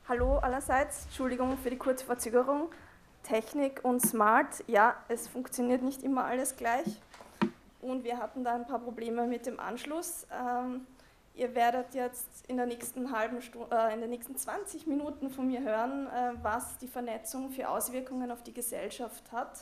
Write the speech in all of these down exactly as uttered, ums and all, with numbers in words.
Hallo allerseits, Entschuldigung für die kurze Verzögerung. Technik und Smart, ja, es funktioniert nicht immer alles gleich und wir hatten da ein paar Probleme mit dem Anschluss. Ähm, ihr werdet jetzt in der nächsten halben Stunde, äh, in den nächsten zwanzig Minuten von mir hören, äh, was die Vernetzung für Auswirkungen auf die Gesellschaft hat.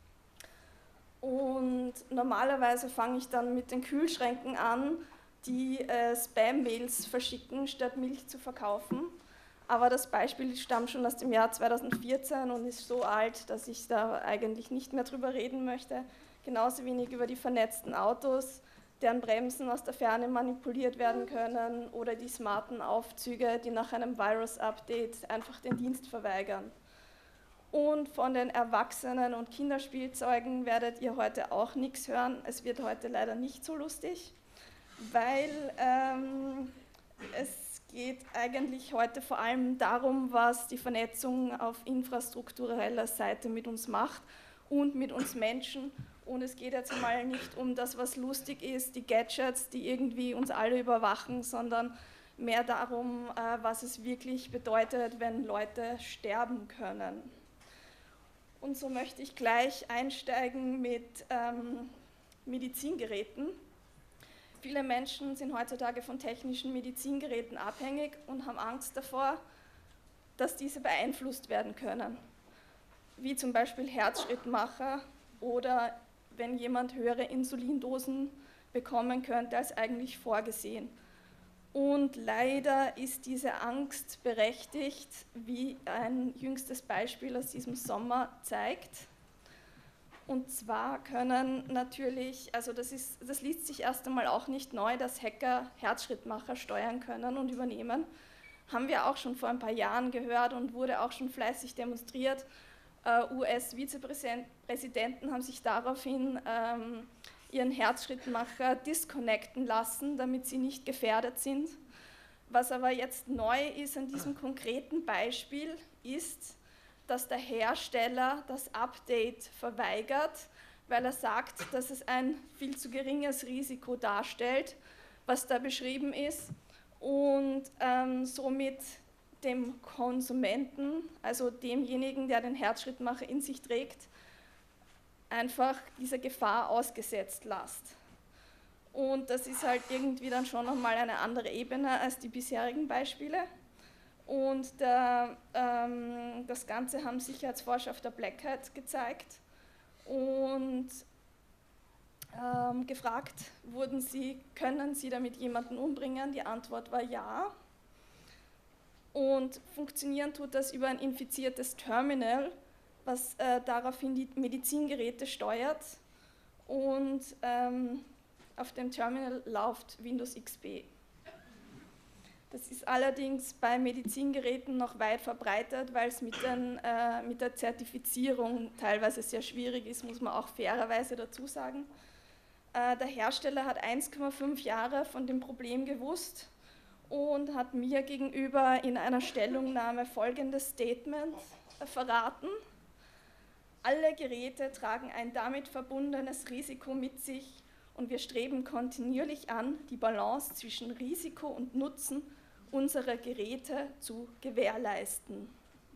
Und normalerweise fange ich dann mit den Kühlschränken an, die äh, Spam-Mails verschicken, statt Milch zu verkaufen. Aber das Beispiel stammt schon aus dem Jahr zweitausendvierzehn und ist so alt, dass ich da eigentlich nicht mehr drüber reden möchte. Genauso wenig über die vernetzten Autos, deren Bremsen aus der Ferne manipuliert werden können, oder die smarten Aufzüge, die nach einem Virus-Update einfach den Dienst verweigern. Und von den Erwachsenen- und Kinderspielzeugen werdet ihr heute auch nichts hören. Es wird heute leider nicht so lustig, weil ähm, es geht eigentlich heute vor allem darum, was die Vernetzung auf infrastruktureller Seite mit uns macht und mit uns Menschen. Und es geht jetzt mal nicht um das, was lustig ist, die Gadgets, die irgendwie uns alle überwachen, sondern mehr darum, was es wirklich bedeutet, wenn Leute sterben können. Und so möchte ich gleich einsteigen mit ähm, Medizingeräten. Viele Menschen sind heutzutage von technischen Medizingeräten abhängig und haben Angst davor, dass diese beeinflusst werden können. Wie zum Beispiel Herzschrittmacher oder wenn jemand höhere Insulindosen bekommen könnte als eigentlich vorgesehen. Und leider ist diese Angst berechtigt, wie ein jüngstes Beispiel aus diesem Sommer zeigt. Und zwar können natürlich, also das, ist, das liest sich erst einmal auch nicht neu, dass Hacker Herzschrittmacher steuern können und übernehmen. Haben wir auch schon vor ein paar Jahren gehört und wurde auch schon fleißig demonstriert. Äh, U S-Vizepräsidenten haben sich daraufhin ähm, ihren Herzschrittmacher disconnecten lassen, damit sie nicht gefährdet sind. Was aber jetzt neu ist an diesem konkreten Beispiel, ist, dass der Hersteller das Update verweigert, weil er sagt, dass es ein viel zu geringes Risiko darstellt, was da beschrieben ist, und ähm, somit dem Konsumenten, also demjenigen, der den Herzschrittmacher in sich trägt, einfach dieser Gefahr ausgesetzt lässt. Und das ist halt irgendwie dann schon nochmal eine andere Ebene als die bisherigen Beispiele. Und der, ähm, das Ganze haben Sicherheitsforscher auf der Black Hat gezeigt und ähm, gefragt wurden sie, können sie damit jemanden umbringen? Die Antwort war ja. Und funktionieren tut das über ein infiziertes Terminal, was äh, daraufhin die Medizingeräte steuert, und ähm, auf dem Terminal läuft Windows X P. Das ist allerdings bei Medizingeräten noch weit verbreitet, weil es mit, den, äh, mit der Zertifizierung teilweise sehr schwierig ist, muss man auch fairerweise dazu sagen. Äh, der Hersteller hat eins Komma fünf Jahre von dem Problem gewusst und hat mir gegenüber in einer Stellungnahme folgendes Statement äh, verraten: Alle Geräte tragen ein damit verbundenes Risiko mit sich und wir streben kontinuierlich an, die Balance zwischen Risiko und Nutzen unserer Geräte zu gewährleisten.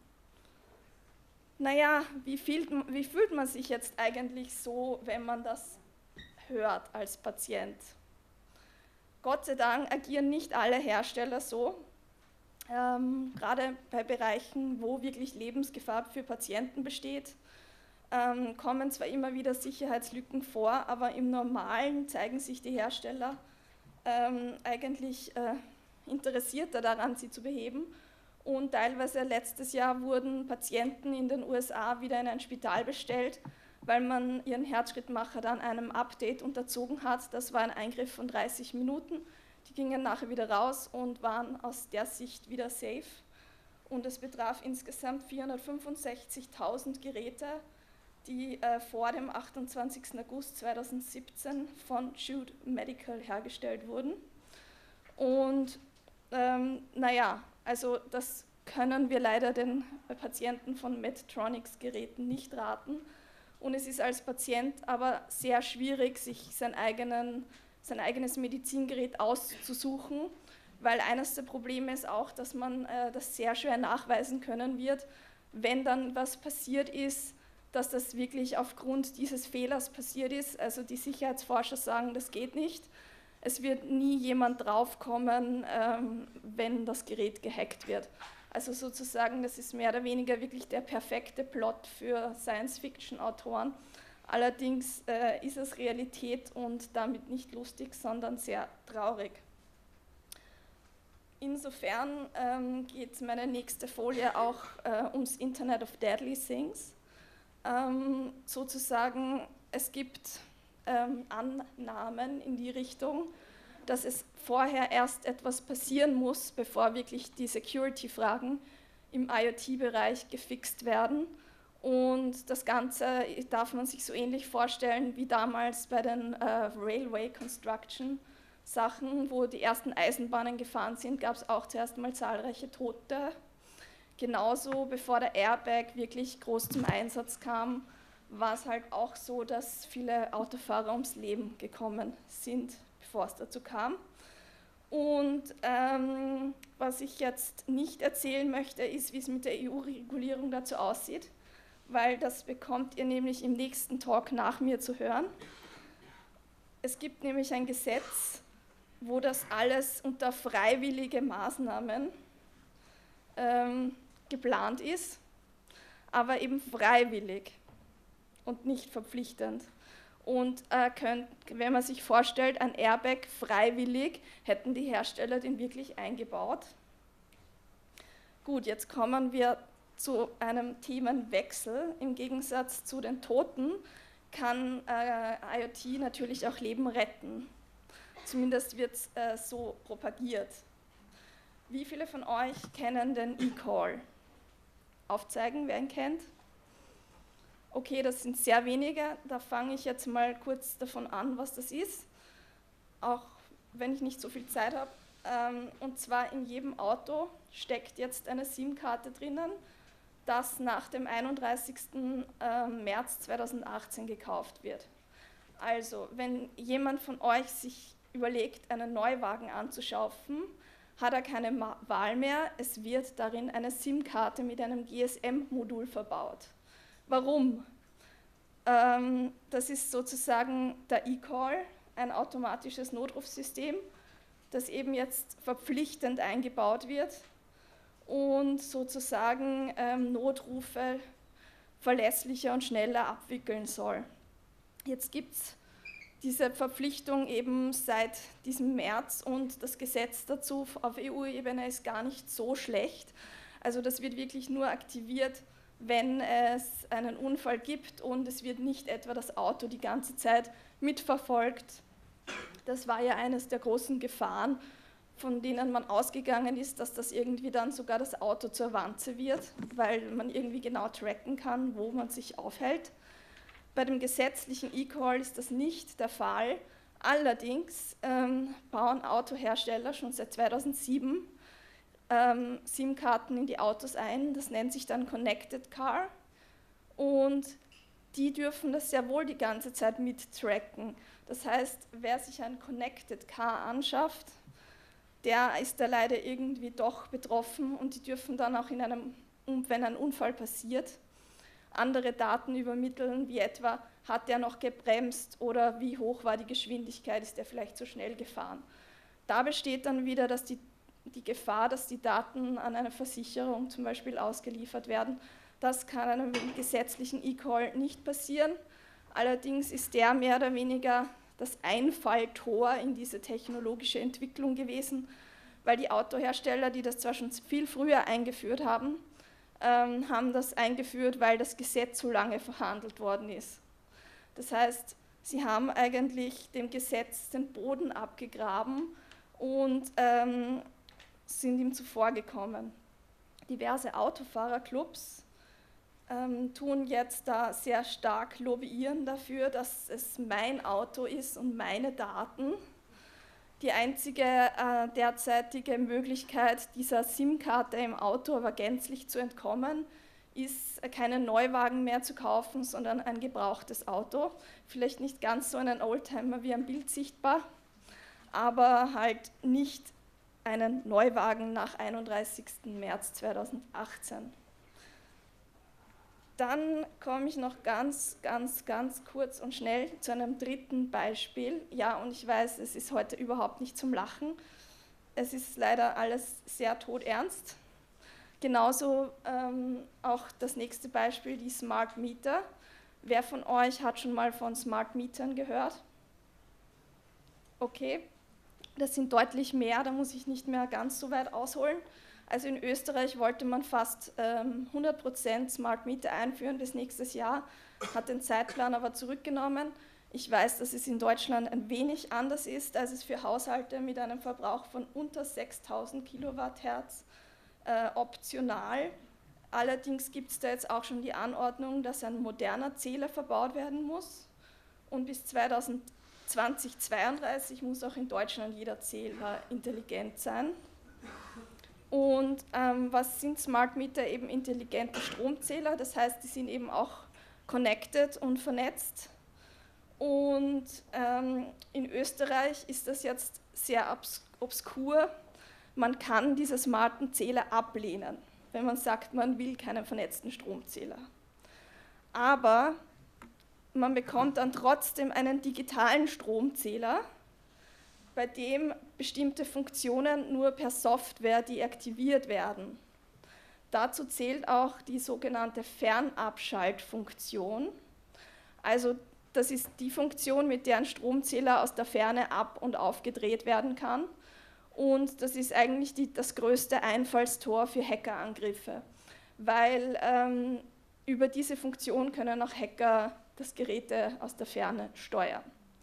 Naja, wie fühlt, wie fühlt man sich jetzt eigentlich so, wenn man das hört als Patient? Gott sei Dank agieren nicht alle Hersteller so. Ähm, gerade bei Bereichen, wo wirklich Lebensgefahr für Patienten besteht, ähm, kommen zwar immer wieder Sicherheitslücken vor, aber im Normalen zeigen sich die Hersteller ähm, eigentlich äh, interessierter daran, sie zu beheben. Und teilweise letztes Jahr wurden Patienten in den U S A wieder in ein Spital bestellt, weil man ihren Herzschrittmacher dann einem Update unterzogen hat. Das war ein Eingriff von dreißig Minuten. Die gingen nachher wieder raus und waren aus der Sicht wieder safe. Und es betraf insgesamt vierhundertfünfundsechzigtausend Geräte, die äh, vor dem achtundzwanzigsten August zweitausendsiebzehn von Jude Medical hergestellt wurden. Und ähm, naja, also das können wir leider den Patienten von Medtronics-Geräten nicht raten. Und es ist als Patient aber sehr schwierig, sich sein, eigenen, sein eigenes Medizingerät auszusuchen, weil eines der Probleme ist auch, dass man äh, das sehr schwer nachweisen können wird, wenn dann was passiert ist, dass das wirklich aufgrund dieses Fehlers passiert ist. Also die Sicherheitsforscher sagen, das geht nicht. Es wird nie jemand draufkommen, ähm, wenn das Gerät gehackt wird. Also sozusagen, das ist mehr oder weniger wirklich der perfekte Plot für Science-Fiction-Autoren. Allerdings äh, ist es Realität und damit nicht lustig, sondern sehr traurig. Insofern ähm, geht meine nächste Folie auch äh, ums Internet of Deadly Things. Ähm, sozusagen, es gibt ähm, Annahmen in die Richtung, dass es vorher erst etwas passieren muss, bevor wirklich die Security-Fragen im IoT-Bereich gefixt werden. Und das Ganze darf man sich so ähnlich vorstellen wie damals bei den äh, Railway Construction Sachen, wo die ersten Eisenbahnen gefahren sind, gab es auch zuerst mal zahlreiche Tote. Genauso, bevor der Airbag wirklich groß zum Einsatz kam, war es halt auch so, dass viele Autofahrer ums Leben gekommen sind, bevor es dazu kam. Und ähm, was ich jetzt nicht erzählen möchte, ist, wie es mit der E U-Regulierung dazu aussieht, weil das bekommt ihr nämlich im nächsten Talk nach mir zu hören. Es gibt nämlich ein Gesetz, wo das alles unter freiwillige Maßnahmen ähm, geplant ist, aber eben freiwillig und nicht verpflichtend. Und äh, könnt, wenn man sich vorstellt, ein Airbag freiwillig, hätten die Hersteller den wirklich eingebaut. Gut, jetzt kommen wir zu einem Themenwechsel. Im Gegensatz zu den Toten kann äh, IoT natürlich auch Leben retten. Zumindest wird es äh, so propagiert. Wie viele von euch kennen den eCall? Aufzeigen, wer ihn kennt? Okay, das sind sehr wenige. Da fange ich jetzt mal kurz davon an, was das ist, auch wenn ich nicht so viel Zeit habe. Ähm, und zwar in jedem Auto steckt jetzt eine SIM-Karte drinnen, das nach dem einunddreißigsten März zweitausendachtzehn gekauft wird. Also, wenn jemand von euch sich überlegt, einen Neuwagen anzuschaffen, hat er keine Wahl mehr. Es wird darin eine SIM-Karte mit einem G S M-Modul verbaut. Warum? Ähm, das ist sozusagen der eCall, ein automatisches Notrufsystem, das eben jetzt verpflichtend eingebaut wird und sozusagen ähm, Notrufe verlässlicher und schneller abwickeln soll. Jetzt gibt es diese Verpflichtung eben seit diesem März und das Gesetz dazu auf E U-Ebene ist gar nicht so schlecht. Also das wird wirklich nur aktiviert, wenn es einen Unfall gibt und es wird nicht etwa das Auto die ganze Zeit mitverfolgt. Das war ja eines der großen Gefahren, von denen man ausgegangen ist, dass das irgendwie dann sogar das Auto zur Wanze wird, weil man irgendwie genau tracken kann, wo man sich aufhält. Bei dem gesetzlichen eCall ist das nicht der Fall. Allerdings ähm, bauen Autohersteller schon seit zweitausendsieben ähm, SIM-Karten in die Autos ein. Das nennt sich dann Connected Car. Und die dürfen das sehr wohl die ganze Zeit mittracken. Das heißt, wer sich ein Connected Car anschafft, der ist da leider irgendwie doch betroffen und die dürfen dann auch, in einem, wenn ein Unfall passiert, andere Daten übermitteln, wie etwa, hat der noch gebremst oder wie hoch war die Geschwindigkeit, ist der vielleicht zu schnell gefahren. Da besteht dann wieder dass die, die Gefahr, dass die Daten an eine Versicherung zum Beispiel ausgeliefert werden. Das kann einem gesetzlichen eCall nicht passieren. Allerdings ist der mehr oder weniger das Einfalltor in diese technologische Entwicklung gewesen, weil die Autohersteller, die das zwar schon viel früher eingeführt haben, ähm, haben das eingeführt, weil das Gesetz so lange verhandelt worden ist. Das heißt, sie haben eigentlich dem Gesetz den Boden abgegraben und ähm, sind ihm zuvorgekommen. Diverse Autofahrerclubs ähm, tun jetzt da sehr stark lobbyieren dafür, dass es mein Auto ist und meine Daten. Die einzige äh, derzeitige Möglichkeit, dieser SIM-Karte im Auto aber gänzlich zu entkommen, ist, keinen Neuwagen mehr zu kaufen, sondern ein gebrauchtes Auto. Vielleicht nicht ganz so einen Oldtimer wie am Bild sichtbar, aber halt nicht einen Neuwagen nach einunddreißigsten März zweitausendachtzehn. Dann komme ich noch ganz, ganz, ganz kurz und schnell zu einem dritten Beispiel. Ja, und ich weiß, es ist heute überhaupt nicht zum Lachen. Es ist leider alles sehr todernst. Genauso ähm, auch das nächste Beispiel, die Smart Meter. Wer von euch hat schon mal von Smart Metern gehört? Okay, das sind deutlich mehr, da muss ich nicht mehr ganz so weit ausholen. Also in Österreich wollte man fast ähm, hundert Prozent Smart Meter einführen bis nächstes Jahr, hat den Zeitplan aber zurückgenommen. Ich weiß, dass es in Deutschland ein wenig anders ist, als es für Haushalte mit einem Verbrauch von unter sechstausend Kilowatthertz äh, optional. Allerdings gibt es da jetzt auch schon die Anordnung, dass ein moderner Zähler verbaut werden muss. Und bis zweitausendzweiunddreißig muss auch in Deutschland jeder Zähler intelligent sein. Und ähm, was sind Smart Meter? Eben intelligente Stromzähler, das heißt, die sind eben auch connected und vernetzt. Und ähm, in Österreich ist das jetzt sehr obs obskur. Man kann diese smarten Zähler ablehnen, wenn man sagt, man will keinen vernetzten Stromzähler. Aber man bekommt dann trotzdem einen digitalen Stromzähler, bei dem bestimmte Funktionen nur per Software deaktiviert werden. Dazu zählt auch die sogenannte Fernabschaltfunktion. Also das ist die Funktion, mit der ein Stromzähler aus der Ferne ab- und aufgedreht werden kann. Und das ist eigentlich die, das größte Einfallstor für Hackerangriffe, weil ähm, über diese Funktion können auch Hacker das Gerät aus der Ferne steuern.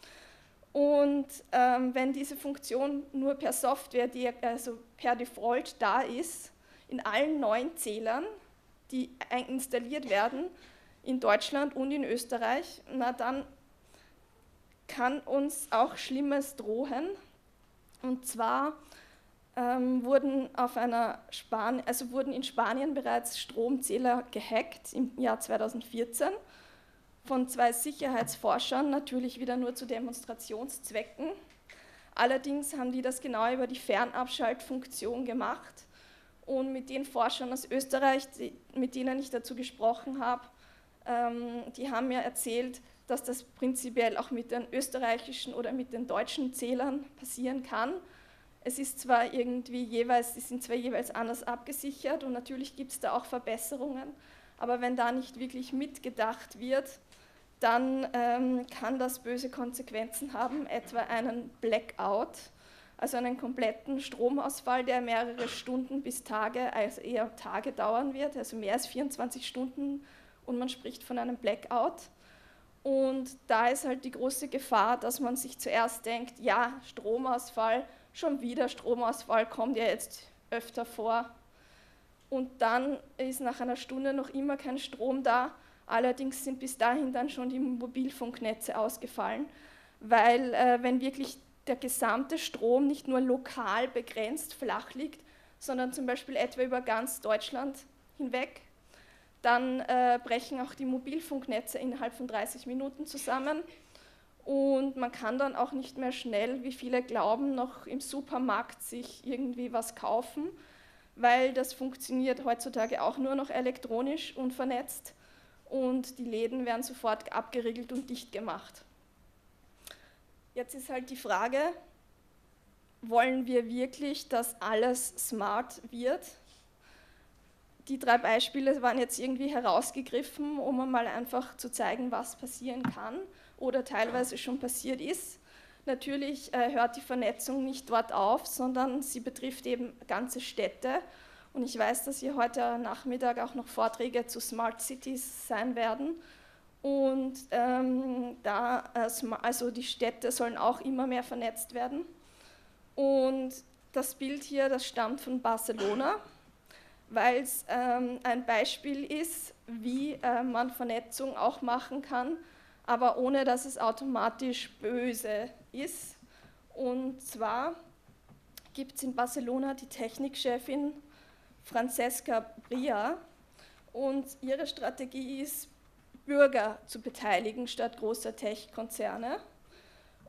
Und ähm, wenn diese Funktion nur per Software, die, also per Default da ist, in allen neuen Zählern, die installiert werden, in Deutschland und in Österreich, na dann kann uns auch Schlimmes drohen. Und zwar ähm, wurden, auf einer Span also wurden in Spanien bereits Stromzähler gehackt im Jahr zweitausendvierzehn. Von zwei Sicherheitsforschern, natürlich wieder nur zu Demonstrationszwecken. Allerdings haben die das genau über die Fernabschaltfunktion gemacht. Und mit den Forschern aus Österreich, die, mit denen ich dazu gesprochen habe, ähm, die haben mir erzählt, dass das prinzipiell auch mit den österreichischen oder mit den deutschen Zählern passieren kann. Es ist zwar irgendwie jeweils, die sind zwar jeweils anders abgesichert und natürlich gibt es da auch Verbesserungen, aber wenn da nicht wirklich mitgedacht wird, dann ähm, kann das böse Konsequenzen haben, etwa einen Blackout, also einen kompletten Stromausfall, der mehrere Stunden bis Tage, also eher Tage dauern wird, also mehr als vierundzwanzig Stunden, und man spricht von einem Blackout. Und da ist halt die große Gefahr, dass man sich zuerst denkt, ja, Stromausfall, schon wieder Stromausfall, kommt ja jetzt öfter vor. Und dann ist nach einer Stunde noch immer kein Strom da. Allerdings sind bis dahin dann schon die Mobilfunknetze ausgefallen, weil äh, wenn wirklich der gesamte Strom nicht nur lokal begrenzt flach liegt, sondern zum Beispiel etwa über ganz Deutschland hinweg, dann äh, brechen auch die Mobilfunknetze innerhalb von dreißig Minuten zusammen und man kann dann auch nicht mehr schnell, wie viele glauben, noch im Supermarkt sich irgendwie was kaufen, weil das funktioniert heutzutage auch nur noch elektronisch und vernetzt. Und die Läden werden sofort abgeriegelt und dicht gemacht. Jetzt ist halt die Frage, wollen wir wirklich, dass alles smart wird? Die drei Beispiele waren jetzt irgendwie herausgegriffen, um mal einfach zu zeigen, was passieren kann oder teilweise schon passiert ist. Natürlich äh, hört die Vernetzung nicht dort auf, sondern sie betrifft eben ganze Städte. Und ich weiß, dass hier heute Nachmittag auch noch Vorträge zu Smart Cities sein werden. Und ähm, da, also die Städte sollen auch immer mehr vernetzt werden. Und das Bild hier, das stammt von Barcelona, weil es ähm, ein Beispiel ist, wie äh, man Vernetzung auch machen kann, aber ohne dass es automatisch böse ist. Und zwar gibt es in Barcelona die Technikchefin Francesca Bria und ihre Strategie ist, Bürger zu beteiligen statt großer Tech-Konzerne.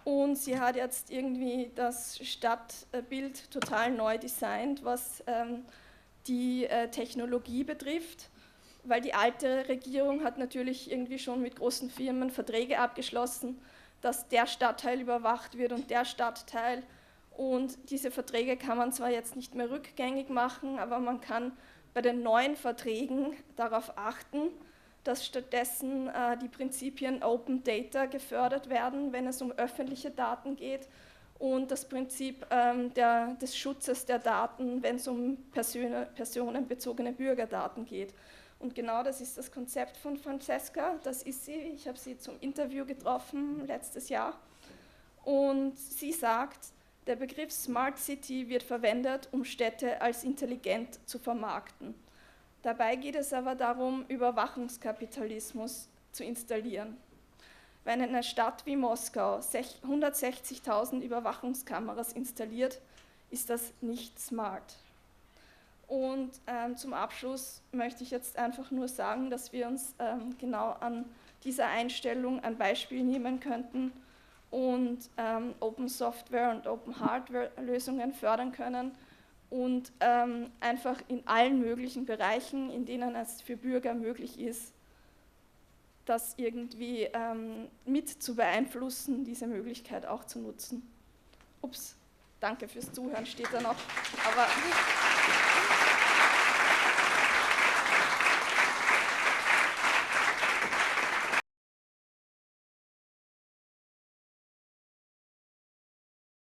Und sie hat jetzt irgendwie das Stadtbild total neu designt, was ähm, die äh, Technologie betrifft, weil die alte Regierung hat natürlich irgendwie schon mit großen Firmen Verträge abgeschlossen, dass der Stadtteil überwacht wird und der Stadtteil. Und diese Verträge kann man zwar jetzt nicht mehr rückgängig machen, aber man kann bei den neuen Verträgen darauf achten, dass stattdessen äh, die Prinzipien Open Data gefördert werden, wenn es um öffentliche Daten geht, und das Prinzip ähm, der, des Schutzes der Daten, wenn es um Persön personenbezogene Bürgerdaten geht. Und genau das ist das Konzept von Francesca, das ist sie, ich habe sie zum Interview getroffen letztes Jahr. Und sie sagt, der Begriff Smart City wird verwendet, um Städte als intelligent zu vermarkten. Dabei geht es aber darum, Überwachungskapitalismus zu installieren. Wenn eine Stadt wie Moskau hundertsechzigtausend Überwachungskameras installiert, ist das nicht smart. Und ähm, zum Abschluss möchte ich jetzt einfach nur sagen, dass wir uns ähm, genau an dieser Einstellung ein Beispiel nehmen könnten und ähm, Open Software und Open Hardware Lösungen fördern können und ähm, einfach in allen möglichen Bereichen, in denen es für Bürger möglich ist, das irgendwie ähm, mit zu beeinflussen, diese Möglichkeit auch zu nutzen. Ups, danke fürs Zuhören, steht da noch. Aber